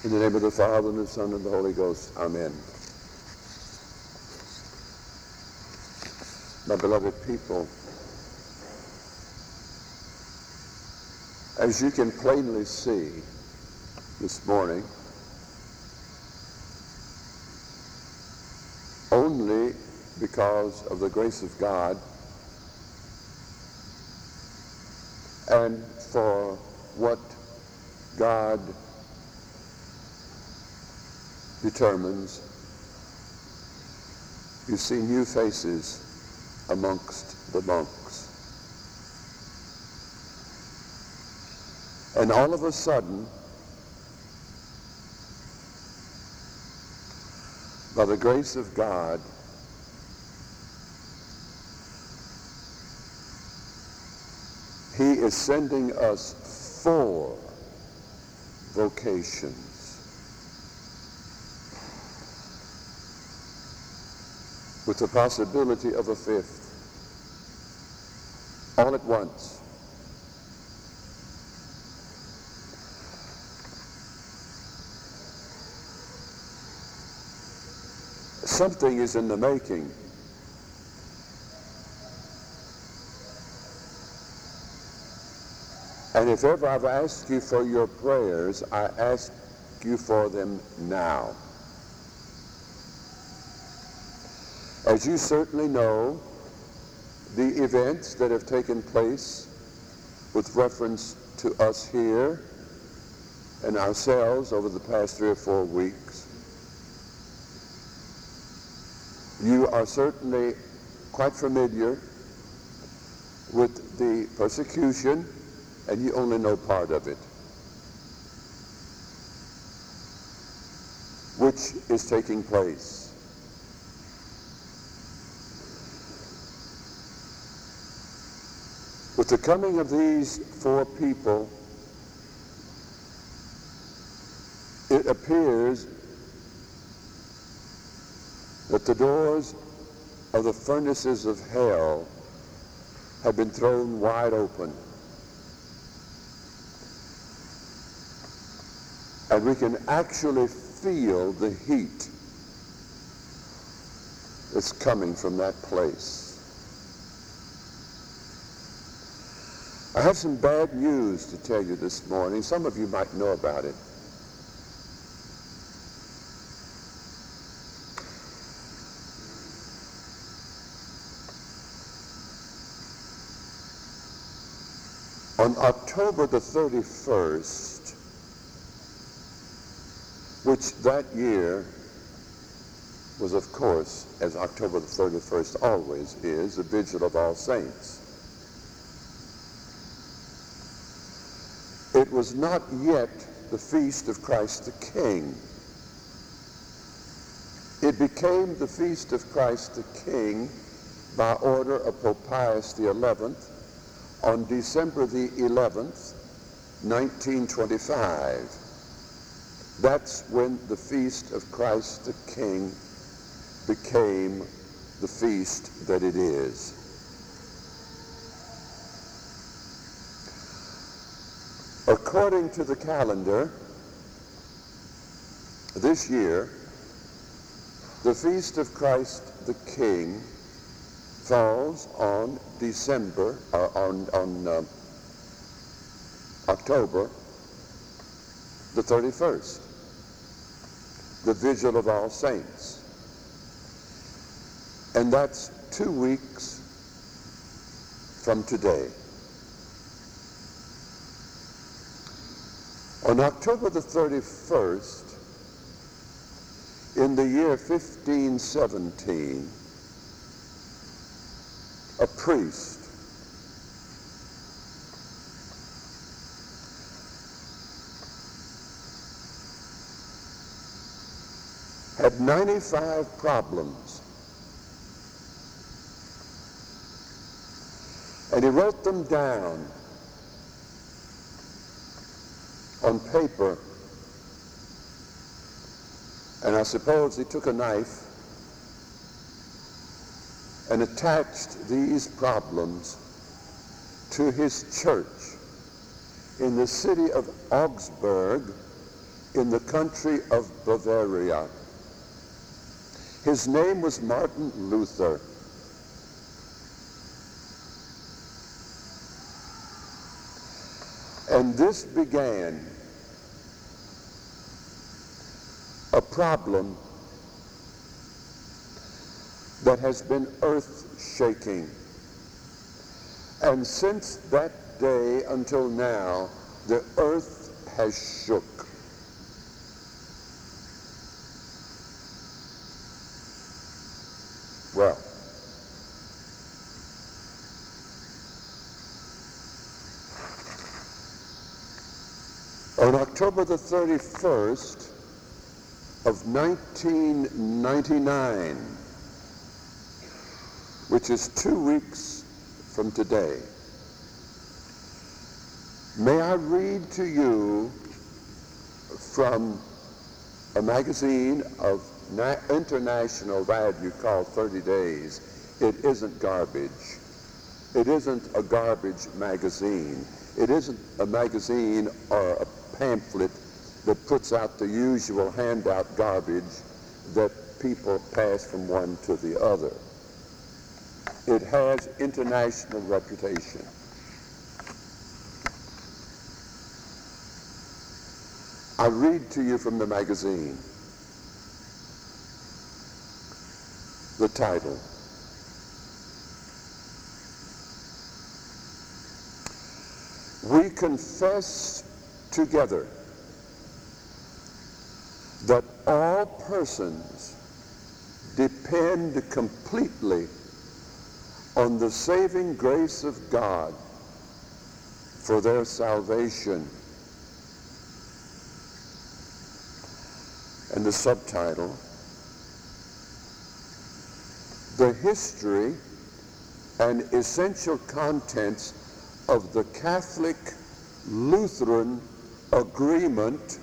In the name of the Father, and the Son, and the Holy Ghost. Amen. My beloved people, as you can plainly see this morning, only because of the grace of God and for what God determines, you see new faces amongst the monks. And all of a sudden, by the grace of God, He is sending us 4 vocations. With the possibility of a 5th, all at once. Something is in the making. And if ever I've asked you for your prayers, I ask you for them now. As you certainly know, the events that have taken place with reference to us here and ourselves over the past 3 or 4 weeks, you are certainly quite familiar with the persecution, and you only know part of it, which is taking place. With the coming of these 4 people, it appears that the doors of the furnaces of hell have been thrown wide open. And we can actually feel the heat that's coming from that place. I have some bad news to tell you this morning. Some of you might know about it. On October the 31st, which that year was, of course, as October the 31st always is, the Vigil of All Saints. It was not yet the feast of Christ the King. It became the feast of Christ the King by order of Pope Pius XI on December the 11th, 1925. That's when the feast of Christ the King became the feast that it is. According to the calendar, this year, the feast of Christ the King falls on October the 31st, the Vigil of All Saints. And that's 2 weeks from today. On October the 31st, in the year 1517, a priest had 95 problems, and he wrote them down on paper, and I suppose he took a knife and attached these problems to his church in the city of Augsburg in the country of Bavaria. His name was Martin Luther. And this began a problem that has been earth-shaking. And since that day until now, the earth has shook. Well, on October the 31st of 1999, which is 2 weeks from today, may I read to you from a magazine of international value called 30 Days. It isn't garbage. It isn't a garbage magazine. It isn't a magazine or a pamphlet that puts out the usual handout garbage that people pass from one to the other. It has international reputation. I read to you from the magazine. The title: "We confess together that all persons depend completely on the saving grace of God for their salvation." And the subtitle: "The history and essential contents of the Catholic Lutheran agreement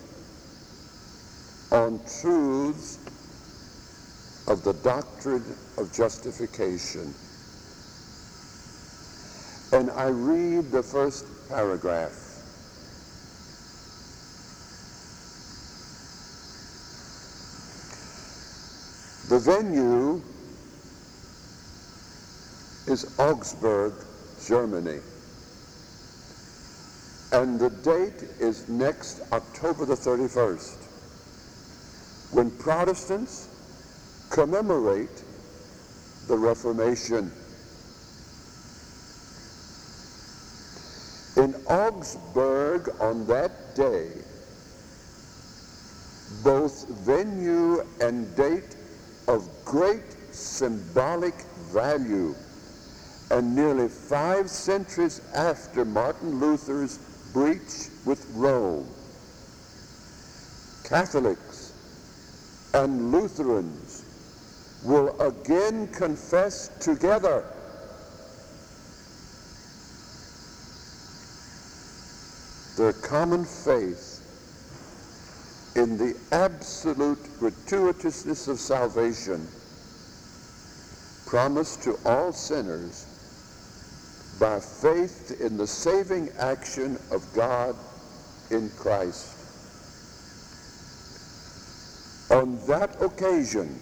on truths of the doctrine of justification." And I read the first paragraph. The venue is Augsburg, Germany. And the date is next October the 31st, when Protestants commemorate the Reformation. In Augsburg on that day, both venue and date of great symbolic value, and nearly 5 centuries after Martin Luther's breach with Rome, Catholics and Lutherans will again confess together their common faith in the absolute gratuitousness of salvation promised to all sinners by faith in the saving action of God in Christ. On that occasion,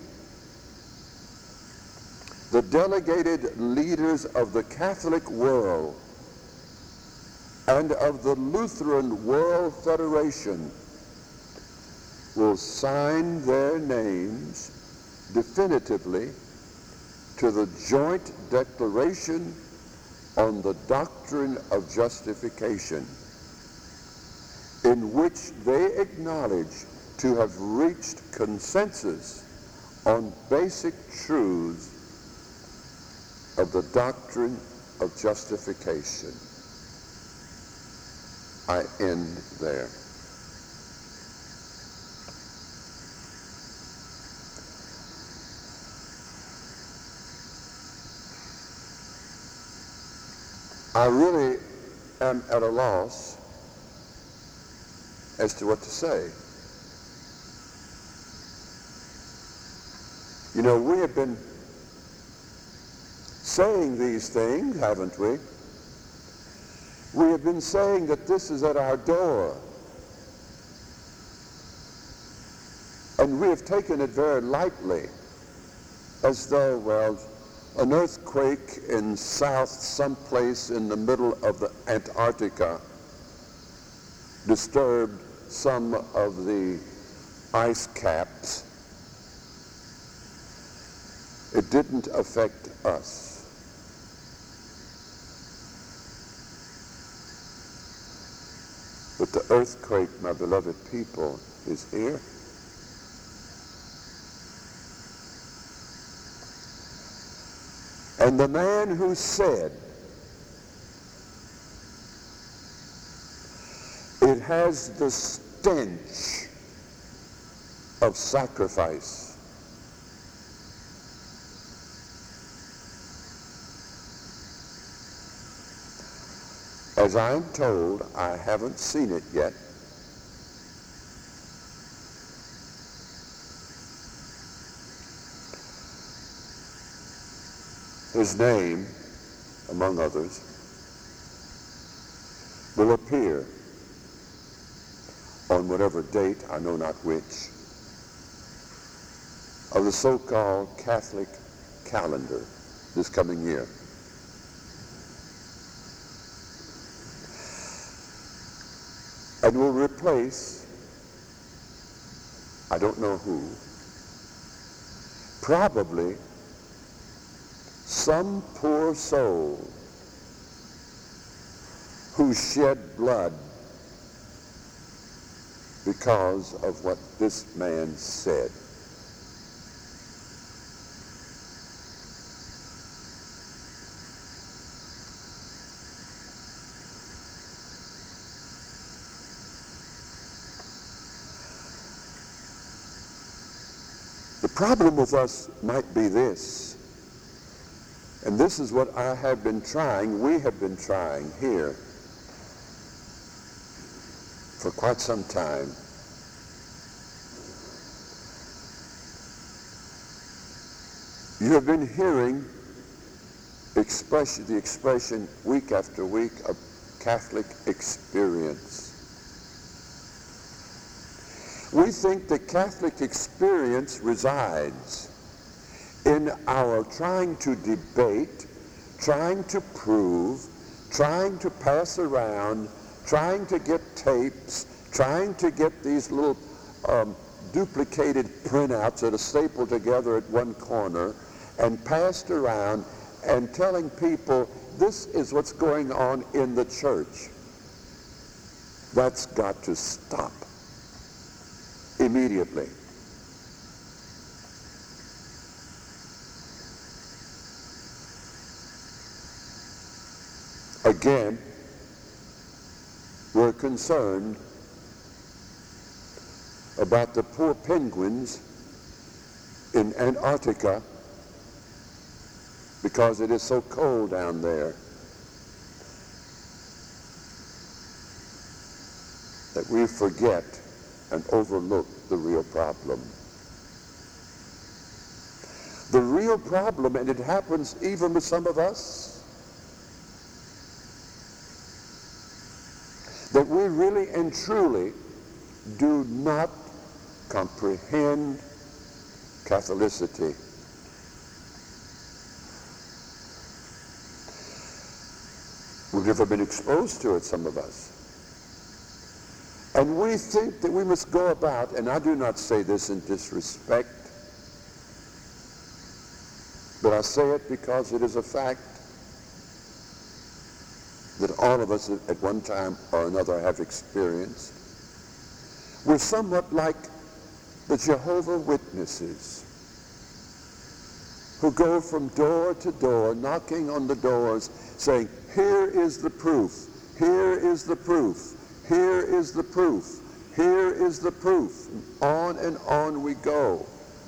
the delegated leaders of the Catholic world and of the Lutheran World Federation will sign their names definitively to the joint declaration on the doctrine of justification, in which they acknowledge to have reached consensus on basic truths of the doctrine of justification. I end there. I really am at a loss as to what to say. You know, we have been saying these things, haven't we? We have been saying that this is at our door. And we have taken it very lightly, as though, well, an earthquake in someplace in the middle of the Antarctica disturbed some of the ice caps. It didn't affect us. But the earthquake, my beloved people, is here. And the man who said, it has the stench of sacrifice. As I'm told, I haven't seen it yet. His name, among others, will appear on whatever date, I know not which, of the so-called Catholic calendar this coming year. And will replace, I don't know who, probably some poor soul who shed blood because of what this man said. The problem with us might be this, and this is what I have been trying, we have been trying here for quite some time. You have been hearing the expression week after week of Catholic experience. We think the Catholic experience resides in our trying to debate, trying to prove, trying to pass around, trying to get tapes, trying to get these little duplicated printouts that are stapled together at one corner and passed around and telling people this is what's going on in the church. That's got to stop immediately. Again, we're concerned about the poor penguins in Antarctica because it is so cold down there that we forget and overlook the real problem. The real problem, and it happens even with some of us, that we really and truly do not comprehend Catholicity. We've never been exposed to it, some of us. And we think that we must go about, and I do not say this in disrespect, but I say it because it is a fact that all of us at one time or another have experienced. We're somewhat like the Jehovah's Witnesses who go from door to door, knocking on the doors, saying, here is the proof, here is the proof, here is the proof, here is the proof. And on we go.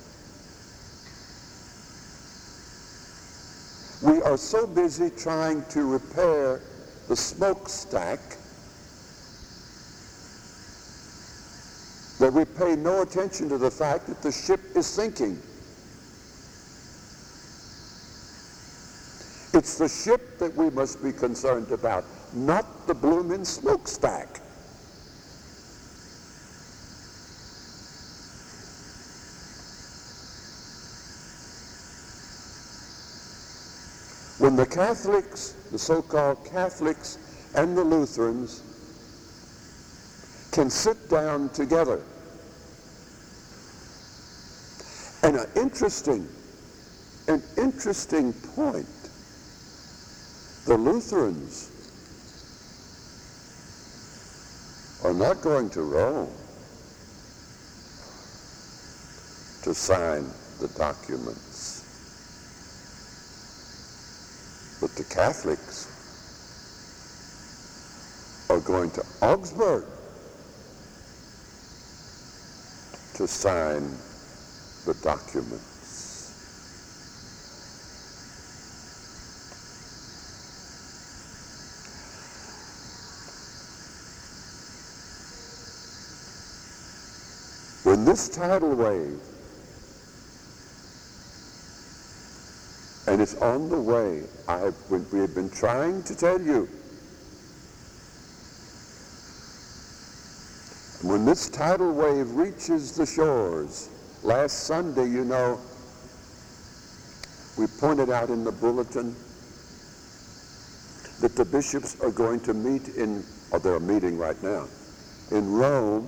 We are so busy trying to repair the smokestack that we pay no attention to the fact that the ship is sinking. It's the ship that we must be concerned about, not the blooming smokestack. When the Catholics, the so-called Catholics and the Lutherans can sit down together, and an interesting point, the Lutherans are not going to Rome to sign the documents, but the Catholics are going to Augsburg to sign the documents. When this tidal wave, and it's on the way, we have been trying to tell you, when this tidal wave reaches the shores, last Sunday, you know, we pointed out in the bulletin that the bishops are going to meet they're meeting right now, in Rome,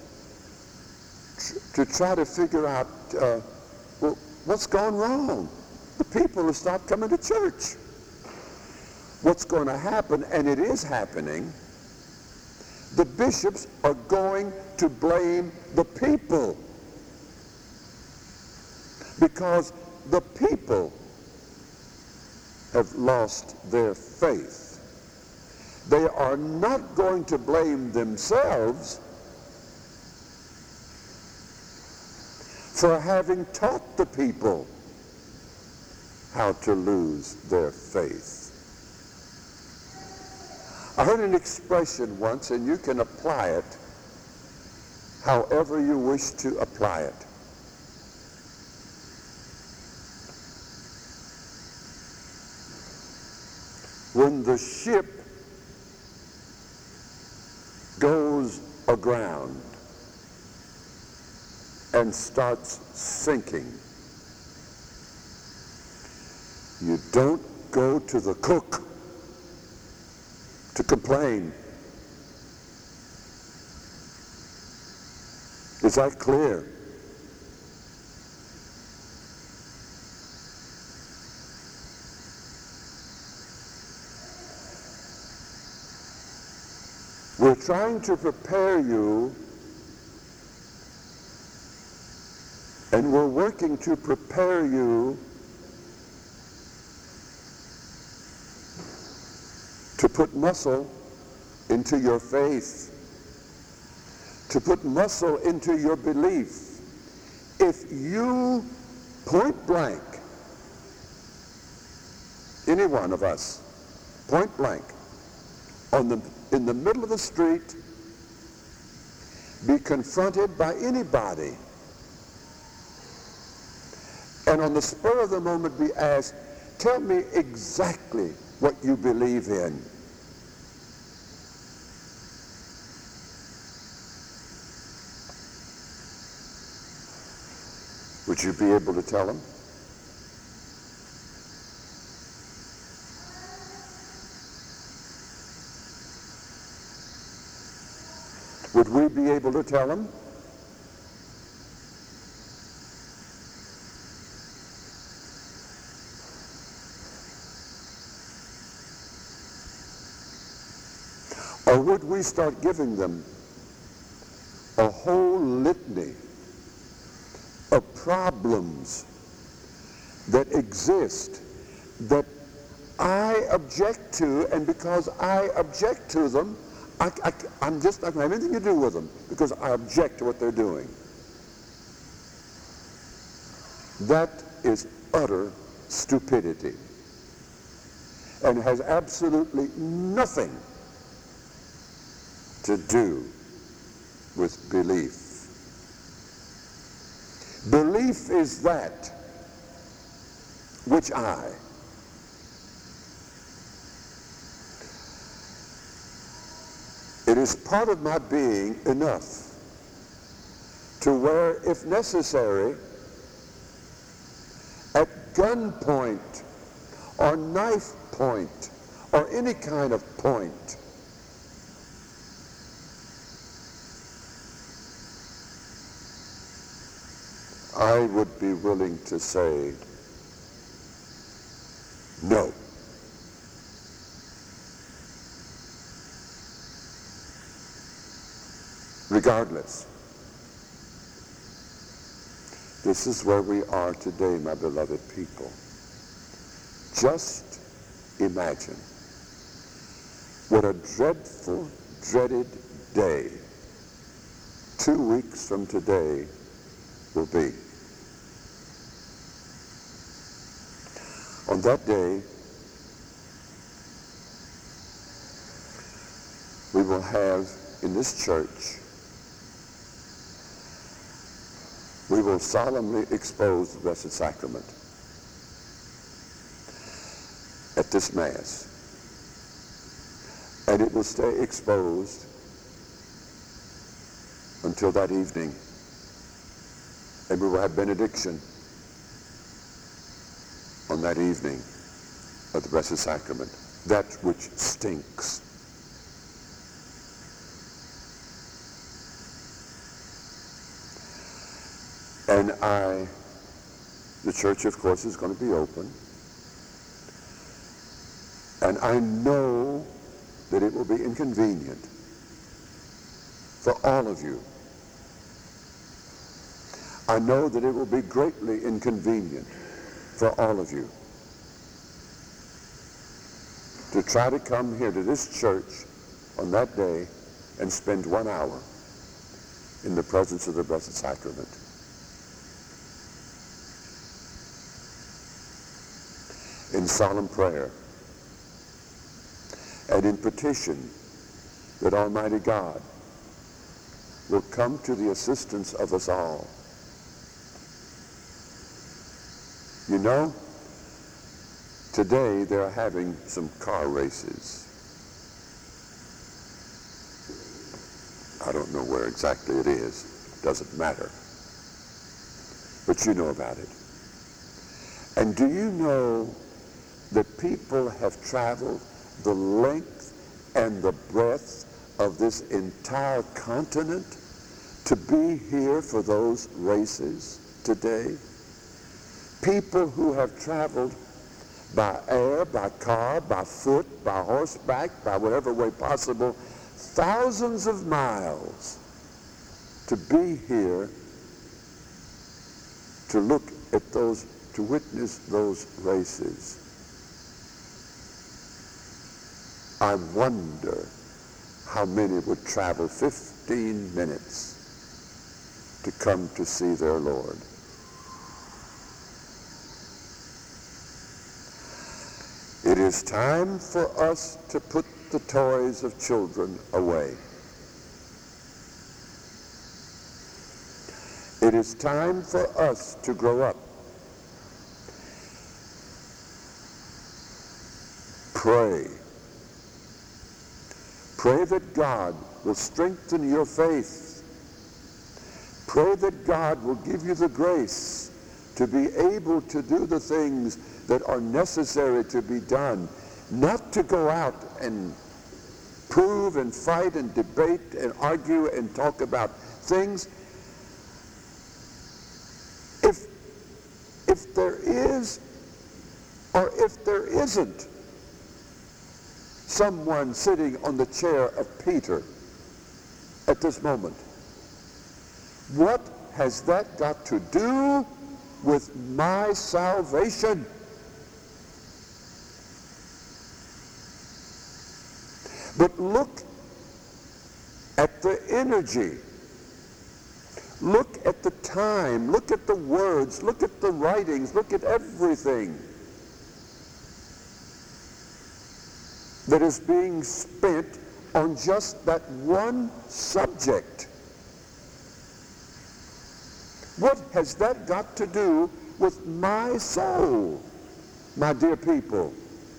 to try to figure out, what's gone wrong? The people have stopped coming to church. What's going to happen, and it is happening, the bishops are going to blame the people, because the people have lost their faith. They are not going to blame themselves for having taught the people how to lose their faith. I heard an expression once, and you can apply it however you wish to apply it. When the ship goes aground and starts sinking, you don't go to the cook to complain. Is that clear? We're trying to prepare you, and we're working to prepare you to put muscle into your faith, to put muscle into your belief. If you, point blank, any one of us, point blank, in the middle of the street, be confronted by anybody, and on the spur of the moment be asked, tell me exactly what you believe in. Would you be able to tell them? Would we be able to tell them? Or would we start giving them a whole litany of problems that exist that I object to, and because I object to them, I'm just not going to have anything to do with them because I object to what they're doing? That is utter stupidity and has absolutely nothing to do with belief. Belief is that which I It is part of my being enough to where, if necessary, at gunpoint or knife point or any kind of point. I would be willing to say no. Regardless, this is where we are today, my beloved people. Just imagine what a dreadful, dreaded day 2 weeks from today will be. On that day, we will have in this church, we will solemnly expose the Blessed Sacrament at this Mass. And it will stay exposed until that evening. And we will have benediction on that evening of the Blessed Sacrament, that which stinks. And the church, of course, is going to be open. And I know that it will be inconvenient for all of you. I know that it will be greatly inconvenient for all of you to try to come here to this church on that day and spend 1 hour in the presence of the Blessed Sacrament. In solemn prayer and in petition that Almighty God will come to the assistance of us all. You know, today they're having some car races. I don't know where exactly it is. Doesn't matter. But you know about it. And do you know that people have traveled the length and the breadth of this entire continent to be here for those races today? People who have traveled by air, by car, by foot, by horseback, by whatever way possible, thousands of miles to be here to look at those, to witness those races. I wonder how many would travel 15 minutes to come to see their Lord. It is time for us to put the toys of children away. It is time for us to grow up. Pray. Pray that God will strengthen your faith. Pray that God will give you the grace to be able to do the things that are necessary to be done, not to go out and prove and fight and debate and argue and talk about things. If there is or if there isn't someone sitting on the chair of Peter at this moment, what has that got to do with my salvation? But look at the energy. Look at the time. Look at the words. Look at the writings. Look at everything that is being spent on just that one subject. What has that got to do with my soul, my dear people?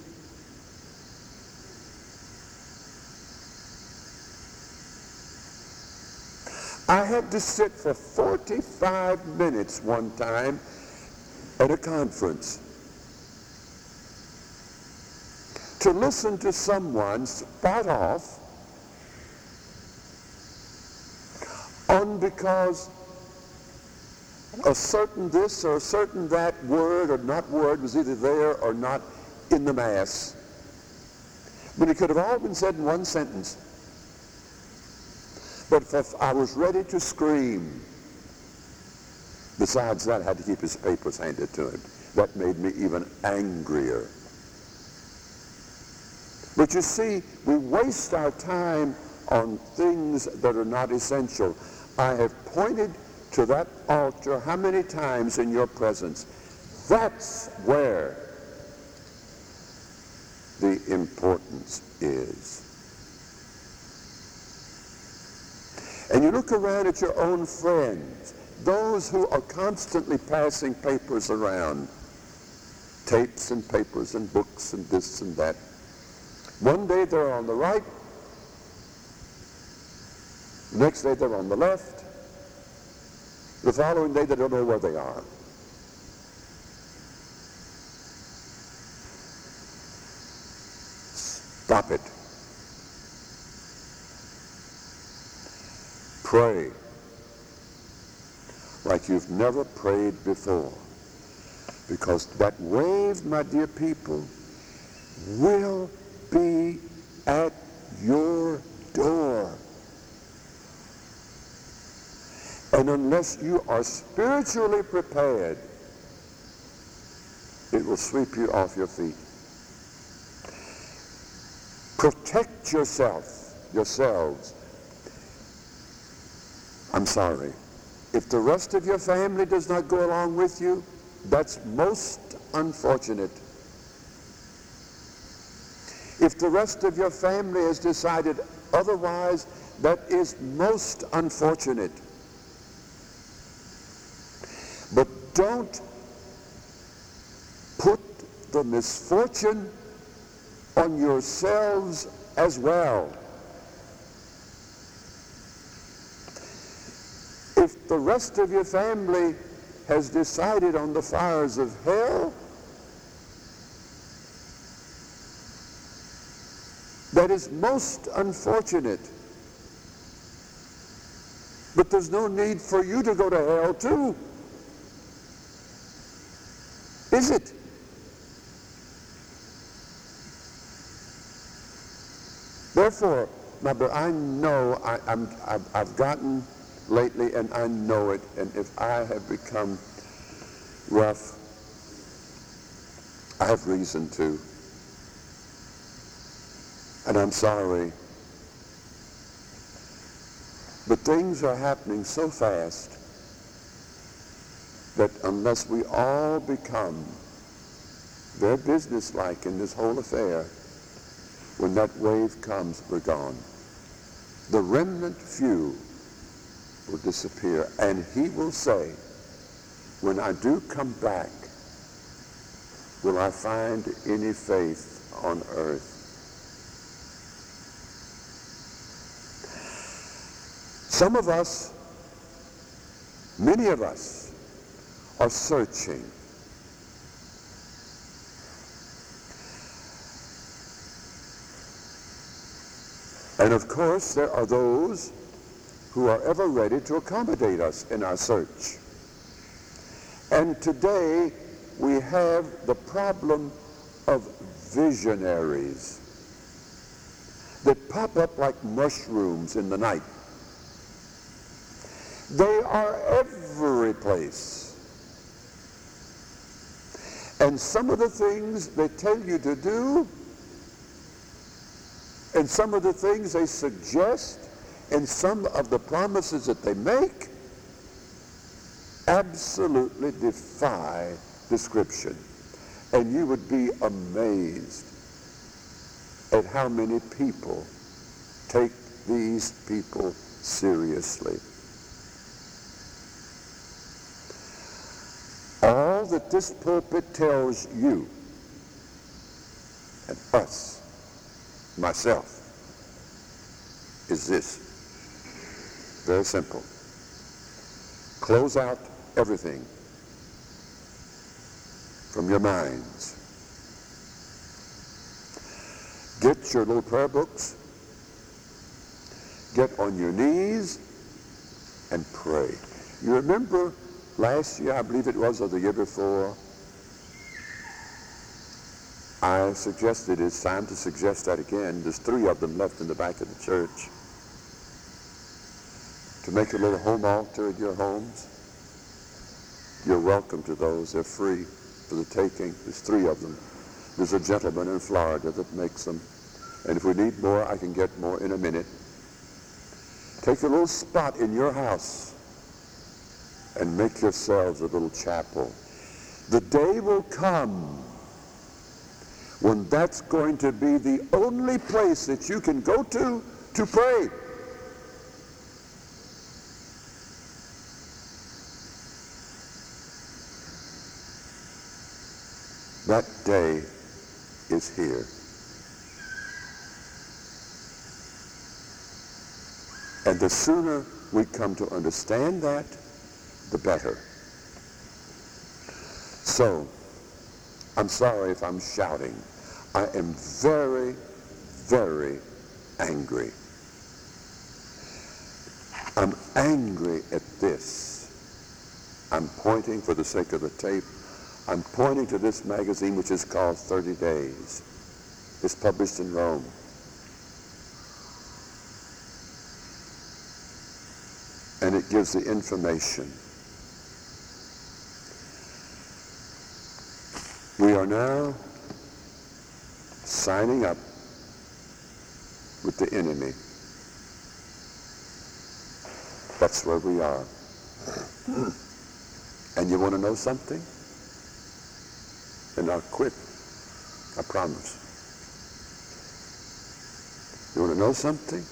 I had to sit for 45 minutes one time at a conference. to listen to someone spout off on because a certain this or a certain that word or not word was either there or not in the Mass, when it could have all been said in one sentence. But if I was ready to scream, besides that, I had to keep his papers handed to him. That made me even angrier. But you see, we waste our time on things that are not essential. I have pointed to that altar how many times in your presence? That's where the importance is. And you look around at your own friends, those who are constantly passing papers around, tapes and papers and books and this and that. One day they're on the right, the next day they're on the left, the following day they don't know where they are. Stop it. Pray like you've never prayed before. Because that wave, my dear people, will be at your door. And unless you are spiritually prepared, it will sweep you off your feet. Protect yourselves. I'm sorry. If the rest of your family does not go along with you, that's most unfortunate. If the rest of your family has decided otherwise, that is most unfortunate. But don't put the misfortune on yourselves as well. If the rest of your family has decided on the fires of hell, that is most unfortunate. But there's no need for you to go to hell too. Is it? Therefore, my brother, I know I've gotten lately, and I know it, and if I have become rough, I have reason to. And I'm sorry. But things are happening so fast that unless we all become very businesslike in this whole affair, when that wave comes, we're gone. The remnant few will disappear, and he will say, when I do come back, will I find any faith on earth? Some of us, many of us, are searching. And of course, there are those who are ever ready to accommodate us in our search. And today, we have the problem of visionaries that pop up like mushrooms in the night. They are every place. And some of the things they tell you to do, and some of the things they suggest, and some of the promises that they make, absolutely defy description. And you would be amazed at how many people take these people seriously. All that this pulpit tells you and us, myself, is this. Very simple. Close out everything from your minds. Get your little prayer books. Get on your knees and pray. You remember last year, I believe it was, or the year before, I suggested it's time to suggest that again. There's 3 of them left in the back of the church. To make a little home altar in your homes. You're welcome to those. They're free for the taking. There's 3 of them. There's a gentleman in Florida that makes them. And if we need more, I can get more in a minute. Take a little spot in your house and make yourselves a little chapel. The day will come when that's going to be the only place that you can go to pray. That day is here. And the sooner we come to understand that, the better. So, I'm sorry if I'm shouting. I am very, very angry. I'm angry at this. I'm pointing, for the sake of the tape, I'm pointing to this magazine which is called 30 Days. It's published in Rome. And it gives the information. We are now signing up with the enemy. That's where we are. And you want to know something? And I'll quit. I promise. You want to know something?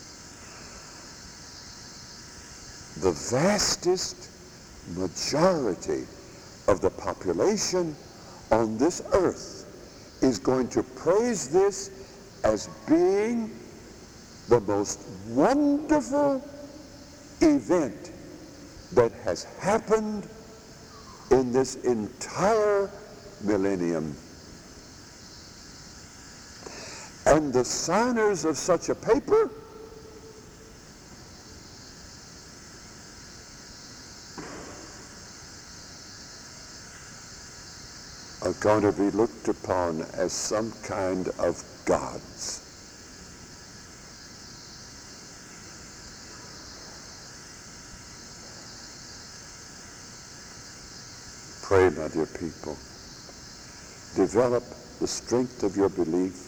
The vastest majority of the population on this earth is going to praise this as being the most wonderful event that has happened in this entire millennium. And the signers of such a paper are going to be looked upon as some kind of gods. Pray, my dear people. Develop the strength of your belief.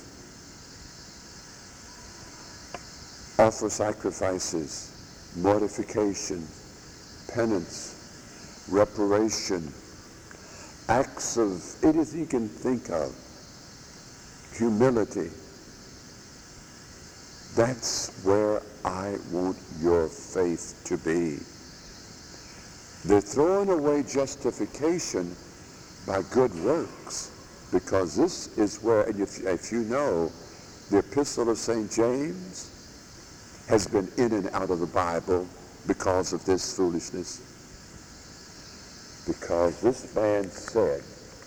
Offer sacrifices, mortification, penance, reparation, acts of anything you can think of, humility. That's where I want your faith to be. They're throwing away justification by good works, because this is where, and if you know, the Epistle of St. James has been in and out of the Bible because of this foolishness. Because this man said,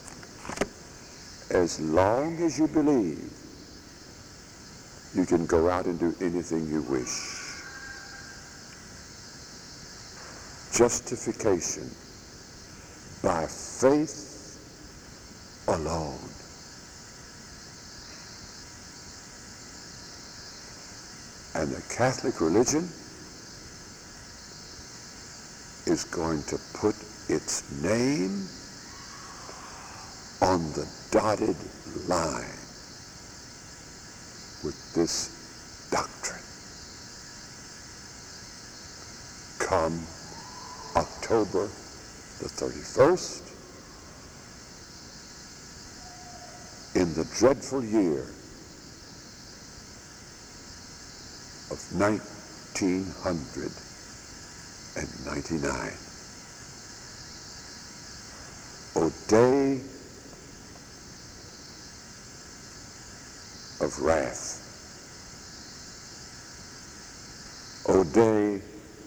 as long as you believe, you can go out and do anything you wish. Justification by faith alone. And the Catholic religion is going to put its name on the dotted line with this doctrine. Come October the 31st, in the dreadful year of 1999. O day of wrath. O day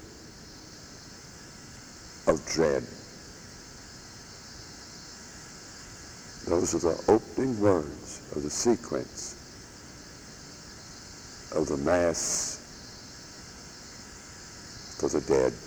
of dread. Those are the opening words of the sequence of the Mass for the dead.